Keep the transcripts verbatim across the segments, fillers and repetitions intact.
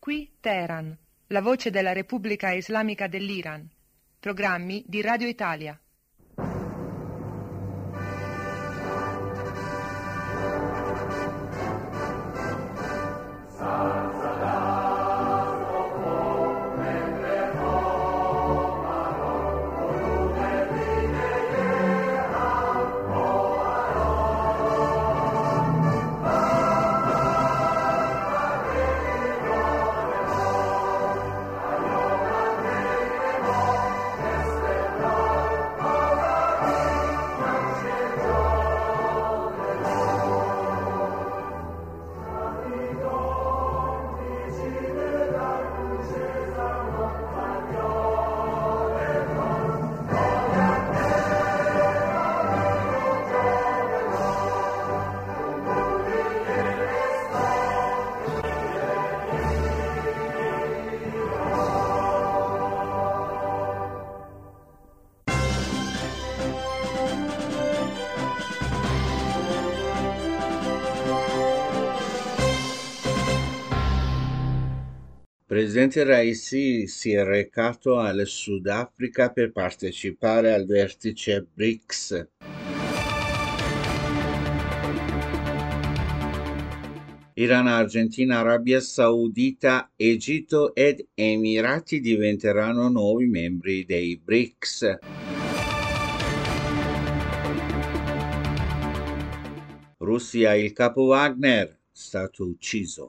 Qui Teheran, la voce della Repubblica Islamica dell'Iran. Programmi di Radio Italia. Il presidente Raisi si è recato al Sudafrica per partecipare al vertice BRICS. Iran, Argentina, Arabia Saudita, Egitto ed Emirati diventeranno nuovi membri dei BRICS. Russia, il capo Wagner, stato ucciso.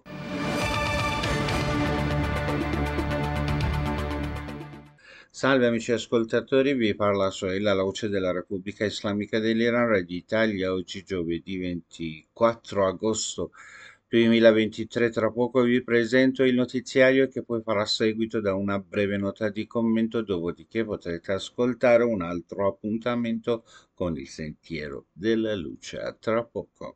Salve amici ascoltatori, vi parla Sohail, la voce della Repubblica Islamica dell'Iran, Radio Italia. Oggi giovedì ventiquattro agosto duemilaventitré. Tra poco vi presento il notiziario che poi farà seguito da una breve nota di commento, dopodiché potrete ascoltare un altro appuntamento con il Sentiero della Luce. A tra poco.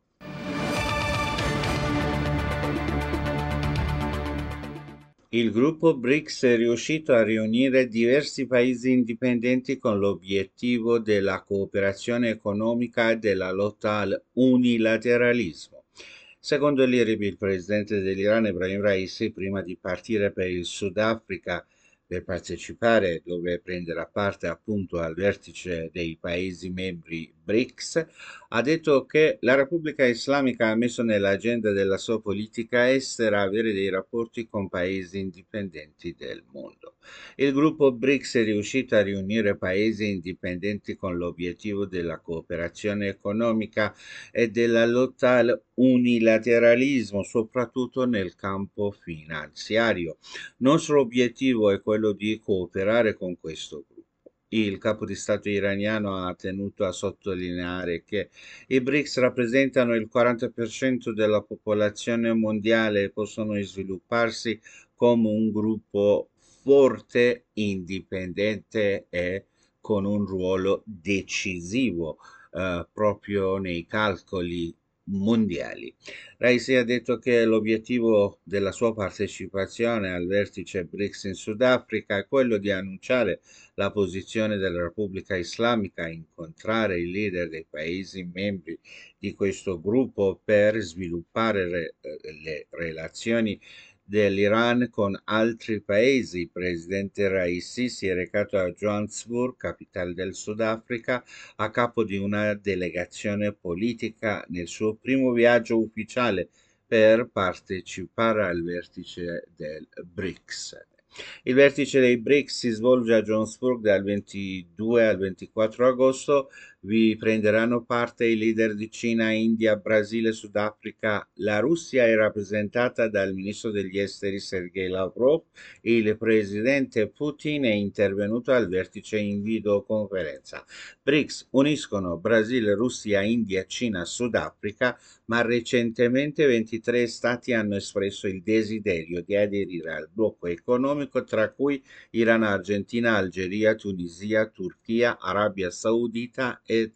Il gruppo BRICS è riuscito a riunire diversi paesi indipendenti con l'obiettivo della cooperazione economica e della lotta al unilateralismo. Secondo l'I R I B, il presidente dell'Iran Ebrahim Raisi, prima di partire per il Sudafrica per partecipare, dove prenderà parte appunto al vertice dei paesi membri BRICS, ha detto che la Repubblica Islamica ha messo nell'agenda della sua politica estera avere dei rapporti con paesi indipendenti del mondo. Il gruppo BRICS è riuscito a riunire paesi indipendenti con l'obiettivo della cooperazione economica e della lotta al unilateralismo, soprattutto nel campo finanziario. Nostro obiettivo è quello di cooperare con questo gruppo. Il capo di Stato iraniano ha tenuto a sottolineare che i BRICS rappresentano il quaranta per cento della popolazione mondiale e possono svilupparsi come un gruppo forte, indipendente e con un ruolo decisivo eh, proprio nei calcoli mondiali. Raisi ha detto che l'obiettivo della sua partecipazione al vertice BRICS in Sudafrica è quello di annunciare la posizione della Repubblica Islamica, incontrare i leader dei paesi membri di questo gruppo per sviluppare re, le relazioni dell'Iran con altri paesi. Il presidente Raisi si è recato a Johannesburg, capitale del Sudafrica, a capo di una delegazione politica nel suo primo viaggio ufficiale per partecipare al vertice del BRICS. Il vertice dei BRICS si svolge a Johannesburg dal ventidue al ventiquattro agosto. Vi prenderanno parte i leader di Cina, India, Brasile, Sudafrica. La Russia è rappresentata dal ministro degli esteri Sergei Lavrov. Il presidente Putin è intervenuto al vertice in videoconferenza. BRICS uniscono Brasile, Russia, India, Cina, Sudafrica, ma recentemente ventitré stati hanno espresso il desiderio di aderire al blocco economico, tra cui Iran, Argentina, Algeria, Tunisia, Turchia, Arabia Saudita ed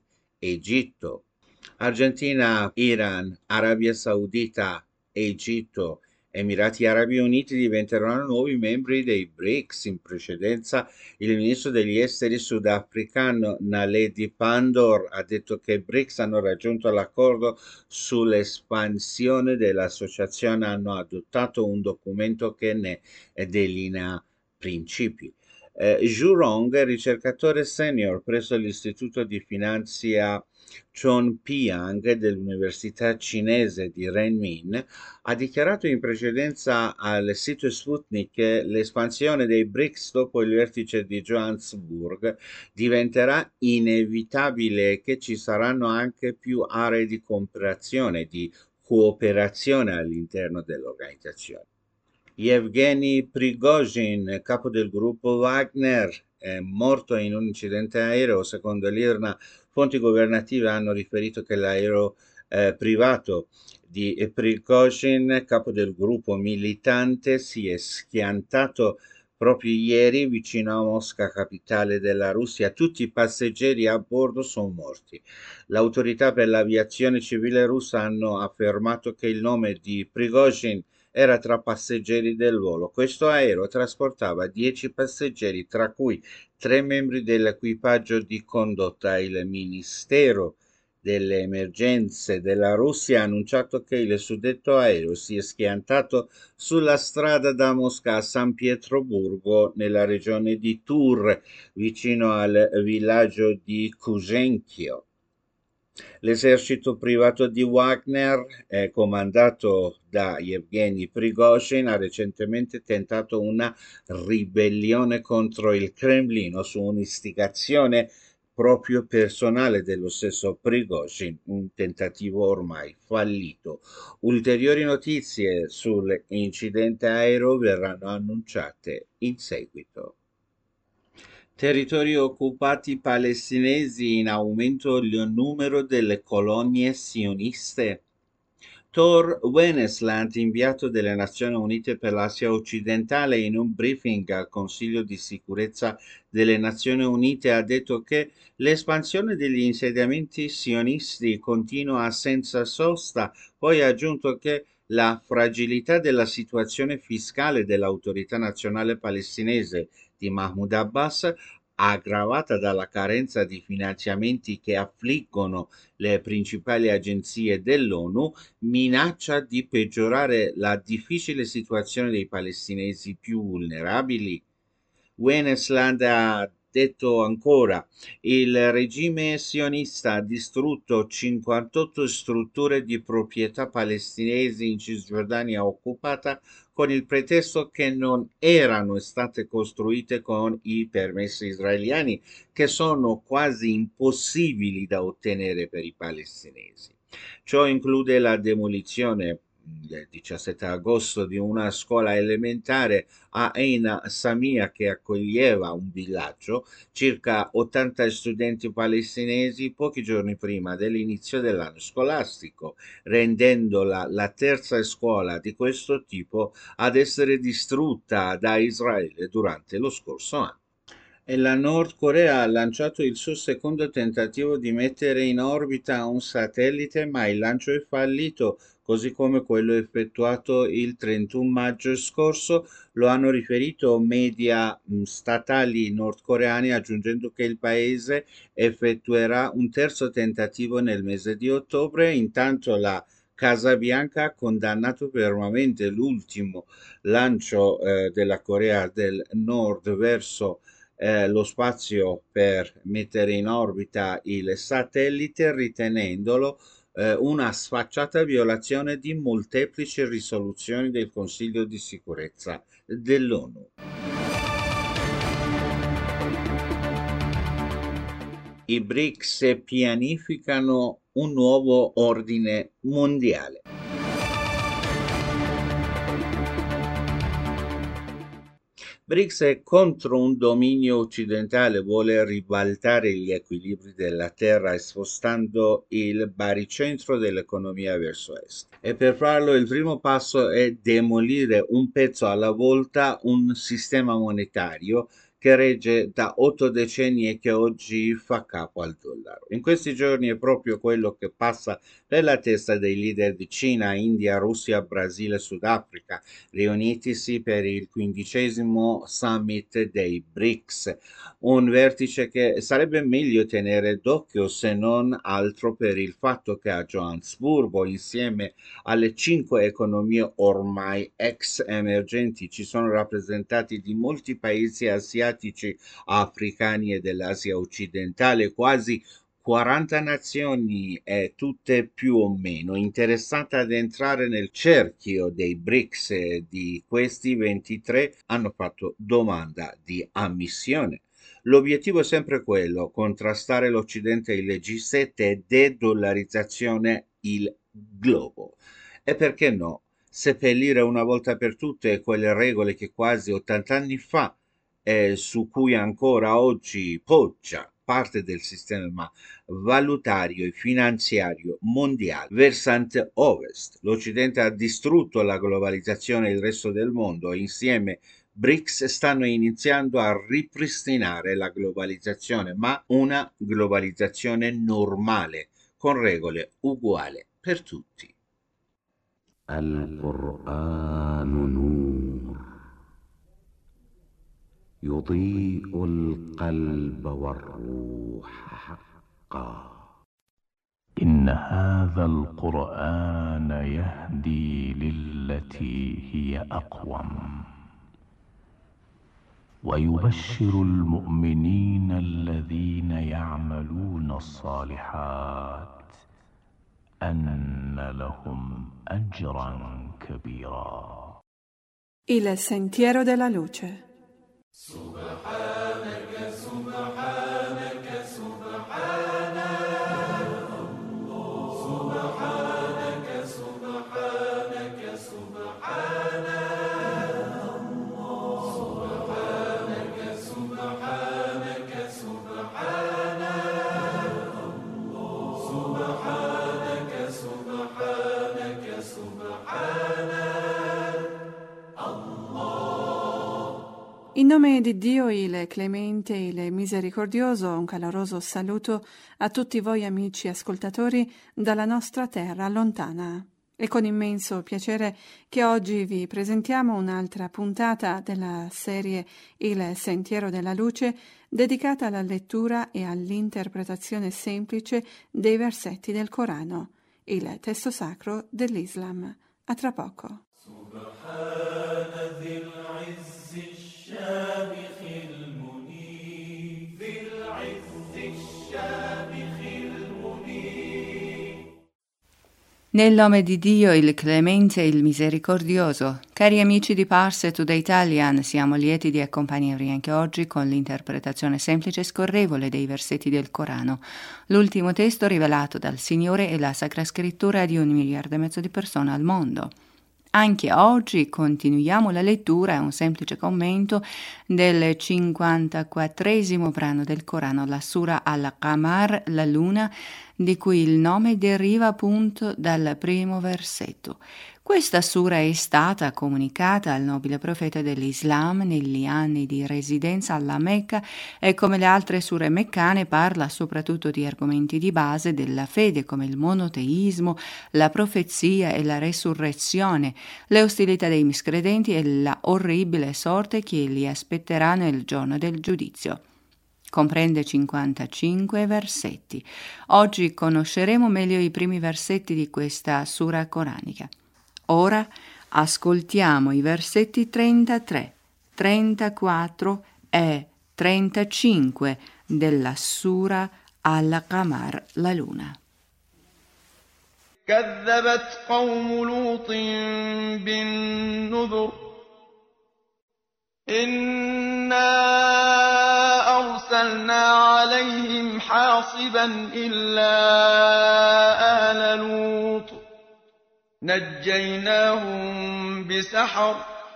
Egitto. Argentina, Iran, Arabia Saudita, Egitto Emirati Arabi Uniti diventeranno nuovi membri dei BRICS. In precedenza, il ministro degli esteri sudafricano Naledi Pandor ha detto che i BRICS hanno raggiunto l'accordo sull'espansione dell'associazione, hanno adottato un documento che ne delinea principi. Eh, Zhu Rong, ricercatore senior presso l'Istituto di Finanza Chongpyang dell'Università cinese di Renmin, ha dichiarato in precedenza al sito Sputnik che l'espansione dei BRICS dopo il vertice di Johannesburg diventerà inevitabile e che ci saranno anche più aree di cooperazione, di cooperazione all'interno dell'organizzazione. Yevgeny Prigozhin, capo del gruppo Wagner, è morto in un incidente aereo. Secondo l'I R N A, fonti governative hanno riferito che l'aereo eh, privato di Prigozhin, capo del gruppo militante, si è schiantato proprio ieri vicino a Mosca, capitale della Russia. Tutti i passeggeri a bordo sono morti. L'autorità per l'aviazione civile russa hanno affermato che il nome di Prigozhin era tra passeggeri del volo. Questo aereo trasportava dieci passeggeri, tra cui tre membri dell'equipaggio di condotta. Il Ministero delle Emergenze della Russia ha annunciato che il suddetto aereo si è schiantato sulla strada da Mosca a San Pietroburgo, nella regione di Tur, vicino al villaggio di Kuzenkio. L'esercito privato di Wagner, eh, comandato da Yevgeny Prigozhin, ha recentemente tentato una ribellione contro il Cremlino su un'istigazione proprio personale dello stesso Prigozhin, un tentativo ormai fallito. Ulteriori notizie sull'incidente aereo verranno annunciate in seguito. Territori occupati palestinesi, in aumento il numero delle colonie sioniste. Tor Wennesland, inviato delle Nazioni Unite per l'Asia occidentale, in un briefing al Consiglio di sicurezza delle Nazioni Unite ha detto che l'espansione degli insediamenti sionisti continua senza sosta. Poi ha aggiunto che la fragilità della situazione fiscale dell'Autorità Nazionale Palestinese di Mahmoud Abbas, aggravata dalla carenza di finanziamenti che affliggono le principali agenzie dell'ONU, minaccia di peggiorare la difficile situazione dei palestinesi più vulnerabili. Wennesland ha detto ancora: il regime sionista ha distrutto cinquantotto strutture di proprietà palestinesi in Cisgiordania occupata con il pretesto che non erano state costruite con i permessi israeliani, che sono quasi impossibili da ottenere per i palestinesi. Ciò include la demolizione il diciassette agosto di una scuola elementare a Ein Samia che accoglieva un villaggio, circa ottanta studenti palestinesi, pochi giorni prima dell'inizio dell'anno scolastico, rendendola la terza scuola di questo tipo ad essere distrutta da Israele durante lo scorso anno. E la Nord Corea ha lanciato il suo secondo tentativo di mettere in orbita un satellite, ma il lancio è fallito, così come quello effettuato il trentuno maggio scorso. Lo hanno riferito media mh, statali nordcoreani, aggiungendo che il paese effettuerà un terzo tentativo nel mese di ottobre. Intanto la Casa Bianca ha condannato fermamente l'ultimo lancio eh, della Corea del Nord verso eh, lo spazio per mettere in orbita il satellite, ritenendolo eh, una sfacciata violazione di molteplici risoluzioni del Consiglio di sicurezza dell'ONU. I BRICS pianificano un nuovo ordine mondiale. BRICS è contro un dominio occidentale, vuole ribaltare gli equilibri della Terra spostando il baricentro dell'economia verso est. E per farlo il primo passo è demolire un pezzo alla volta un sistema monetario che regge da otto decenni e che oggi fa capo al dollaro. In questi giorni è proprio quello che passa per la testa dei leader di Cina, India, Russia, Brasile e Sudafrica, riunitisi per il quindicesimo summit dei BRICS, un vertice che sarebbe meglio tenere d'occhio se non altro per il fatto che a Johannesburgo, insieme alle cinque economie ormai ex emergenti, ci sono rappresentati di molti paesi asiatici, africani e dell'Asia occidentale, quasi quaranta nazioni e tutte più o meno interessate ad entrare nel cerchio dei BRICS. E di questi ventitré hanno fatto domanda di ammissione. L'obiettivo è sempre quello: contrastare l'Occidente e il G sette e de-dollarizzazione il globo. E perché no, seppellire una volta per tutte quelle regole che quasi ottanta anni fa e su cui ancora oggi poggia parte del sistema valutario e finanziario mondiale. Versante ovest. L'Occidente ha distrutto la globalizzazione e il resto del mondo, e insieme BRICS stanno iniziando a ripristinare la globalizzazione, ma una globalizzazione normale, con regole uguali per tutti. القرآن نور يضيء القلب والروح حقا إن هذا القرآن يهدي للتي هي أقوم ويبشر المؤمنين الذين يعملون الصالحات أن لهم أجرا كبيرا. Il sentiero della luce. سبحانك سبحانك سبحانك سبحانك سبحانك سبحانك سبحانك سبحانك سبحانك سبحانك سبحانك In nome di Dio, il clemente e il misericordioso, un caloroso saluto a tutti voi amici ascoltatori dalla nostra terra lontana. È con immenso piacere che oggi vi presentiamo un'altra puntata della serie Il Sentiero della Luce, dedicata alla lettura e all'interpretazione semplice dei versetti del Corano, il testo sacro dell'Islam. A tra poco. Nel nome di Dio, il clemente e il misericordioso. Cari amici di Parse Today Italian, siamo lieti di accompagnarvi anche oggi con l'interpretazione semplice e scorrevole dei versetti del Corano, l'ultimo testo rivelato dal Signore e la Sacra Scrittura di un miliardo e mezzo di persone al mondo. Anche oggi continuiamo la lettura e un semplice commento del cinquantaquattresimo brano del Corano, la Sura Al-Qamar, la luna, di cui il nome deriva appunto dal primo versetto. Questa sura è stata comunicata al nobile profeta dell'Islam negli anni di residenza alla Mecca e, come le altre sure meccane, parla soprattutto di argomenti di base della fede come il monoteismo, la profezia e la resurrezione, le ostilità dei miscredenti e la orribile sorte che li aspetterà nel giorno del giudizio. Comprende cinquantacinque versetti. Oggi conosceremo meglio i primi versetti di questa sura coranica. Ora ascoltiamo i versetti trentatré, trentaquattro e trentacinque della Sura Al-Qamar, la luna. كذبت قوم لوط بالنذر إنا أرسلنا عليهم حاصبا إلا آل لوط نجيناهم بسحر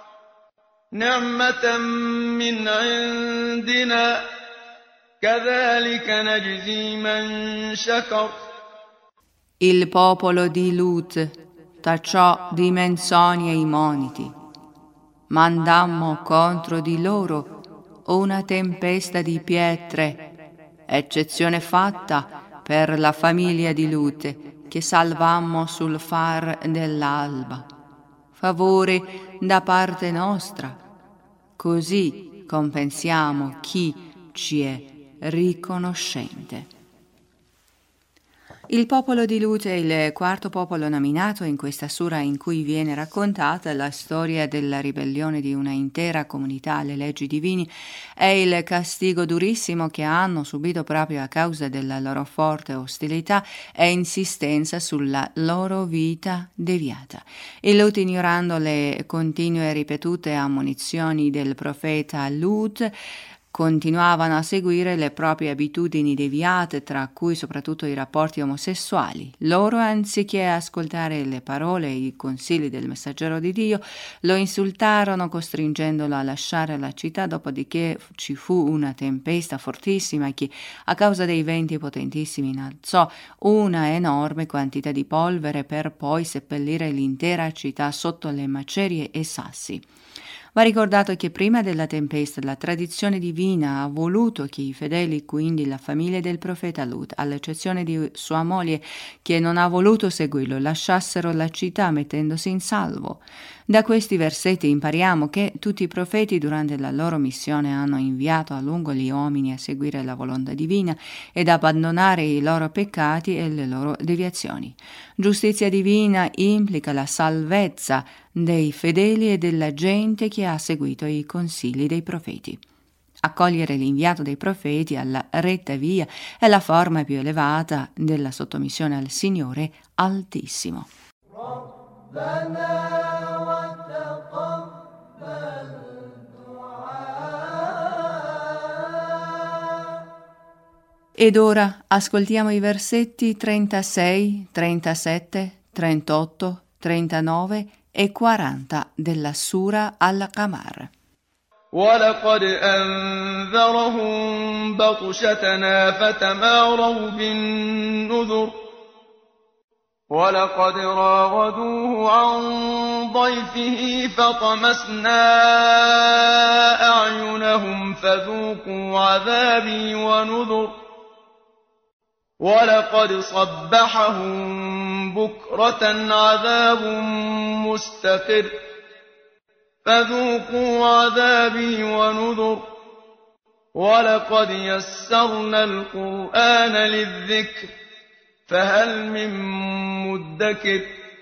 نعمة من عندنا كذلك نجزي من شكر. Il popolo di Lut tacciò di menzogne i moniti. Mandammo contro di loro una tempesta di pietre, eccezione fatta per la famiglia di Lut, che salvammo sul far dell'alba. Favore da parte nostra, così compensiamo chi ci è riconoscente. Il popolo di Lut è il quarto popolo nominato in questa sura, in cui viene raccontata la storia della ribellione di una intera comunità alle leggi divine e il castigo durissimo che hanno subito proprio a causa della loro forte ostilità e insistenza sulla loro vita deviata. E Lut, ignorando le continue e ripetute ammonizioni del profeta Lut, continuavano a seguire le proprie abitudini deviate, tra cui soprattutto i rapporti omosessuali. Loro, anziché ascoltare le parole e i consigli del messaggero di Dio, lo insultarono costringendolo a lasciare la città, dopodiché ci fu una tempesta fortissima che, a causa dei venti potentissimi, innalzò una enorme quantità di polvere per poi seppellire l'intera città sotto le macerie e sassi. Va ricordato che prima della tempesta la tradizione divina ha voluto che i fedeli, quindi la famiglia del profeta Lut, all'eccezione di sua moglie che non ha voluto seguirlo, lasciassero la città mettendosi in salvo. Da questi versetti impariamo che tutti i profeti durante la loro missione hanno inviato a lungo gli uomini a seguire la volontà divina ed abbandonare i loro peccati e le loro deviazioni. Giustizia divina implica la salvezza dei fedeli e della gente che ha seguito i consigli dei profeti. Accogliere l'inviato dei profeti alla retta via è la forma più elevata della sottomissione al Signore Altissimo. Ed ora ascoltiamo i versetti trentasei, trentasette, trentotto, trentanove e quaranta della Sura Al-Qamar. وَلَقَدْ أَنذَرَهُم بَطْشَتَنَا فَتَمَارَوْا بِالنُّذُرِ وَلَقَدْ رَاوَدُوهُ عَن ضَيْفِهِ فَطَمَسْنَا أَعْيُنَهُمْ فَذُوقُوا عَذَابِي وَنُذُرِ وَلَقَدْ صَبَّحَهُم بُكْرَةً عَذَابٌ مُسْتَقِرٌّ فذوقوا عذابي ونذر ولقد يسرنا القرآن للذكر فهل من مدكر.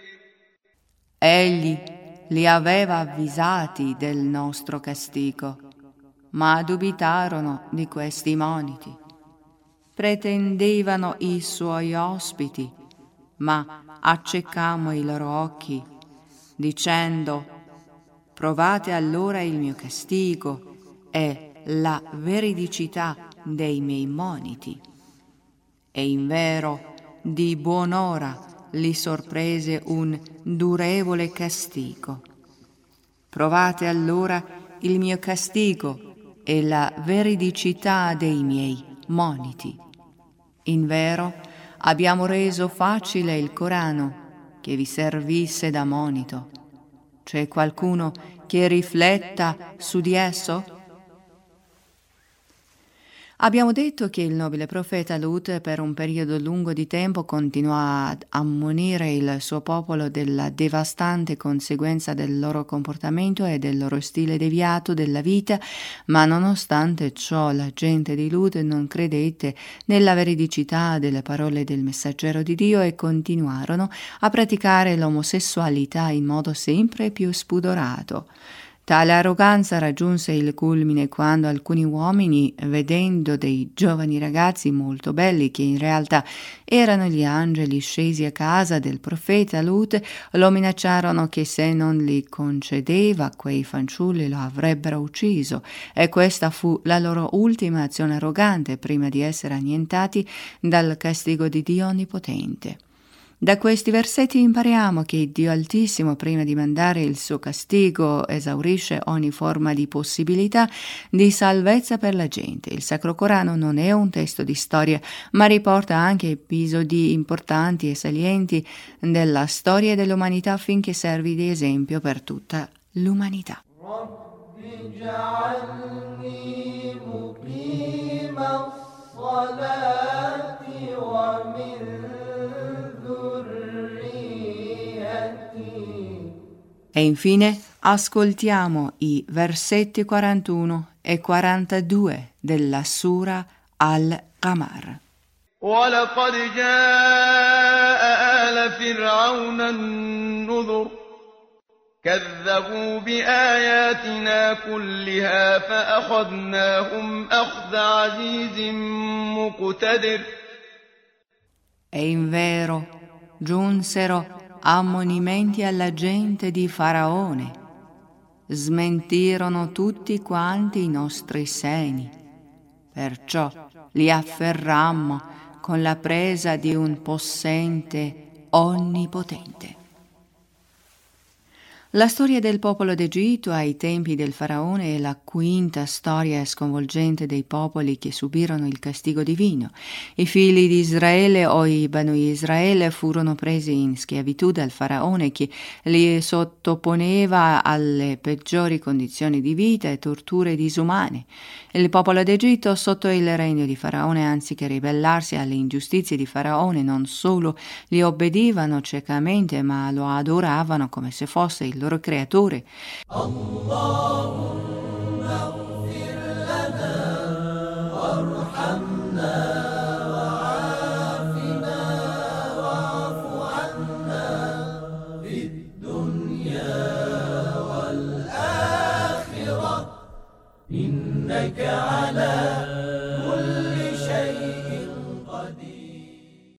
Egli li aveva avvisati del nostro castigo, ma dubitarono di questi moniti. Pretendevano i suoi ospiti, ma accecammo i loro occhi, dicendo: provate allora il mio castigo e la veridicità dei miei moniti. E invero di buon'ora li sorprese un durevole castigo. Provate allora il mio castigo e la veridicità dei miei moniti. Invero abbiamo reso facile il Corano che vi servisse da monito. C'è qualcuno che rifletta su di esso? Abbiamo detto che il nobile profeta Lut per un periodo lungo di tempo continuò ad ammonire il suo popolo della devastante conseguenza del loro comportamento e del loro stile deviato della vita, ma nonostante ciò la gente di Lut non credette nella veridicità delle parole del messaggero di Dio e continuarono a praticare l'omosessualità in modo sempre più spudorato. Tale arroganza raggiunse il culmine quando alcuni uomini, vedendo dei giovani ragazzi molto belli che in realtà erano gli angeli scesi a casa del profeta Lut, lo minacciarono che se non li concedeva quei fanciulli lo avrebbero ucciso, e questa fu la loro ultima azione arrogante prima di essere annientati dal castigo di Dio Onnipotente. Da questi versetti impariamo che Dio Altissimo, prima di mandare il suo castigo, esaurisce ogni forma di possibilità di salvezza per la gente. Il Sacro Corano non è un testo di storia, ma riporta anche episodi importanti e salienti della storia dell'umanità affinché servi di esempio per tutta l'umanità. اجعلني مقيم الصلاة ومن ذريتي. E infine ascoltiamo i versetti quarantuno e quarantadue della Sura Al-Qamar. ولقد جاء آل فرعون النذر كذبوا بآياتنا كلها فأخذناهم أخذ عزيز مقتدر. E invero giunsero ammonimenti alla gente di Faraone, smentirono tutti quanti i nostri segni, perciò li afferrammo con la presa di un possente onnipotente. La storia del popolo d'Egitto ai tempi del Faraone è la quinta storia sconvolgente dei popoli che subirono il castigo divino. I figli di Israele o i Banu Israele furono presi in schiavitù dal Faraone che li sottoponeva alle peggiori condizioni di vita e torture disumane. Il popolo d'Egitto sotto il regno di Faraone, anziché ribellarsi alle ingiustizie di Faraone, non solo gli obbedivano ciecamente, ma lo adoravano come se fosse il loro creatore. Allahumma ighfir lana warhamna wa'afina wa'fu anna fid dunya wal akhirah innaka ala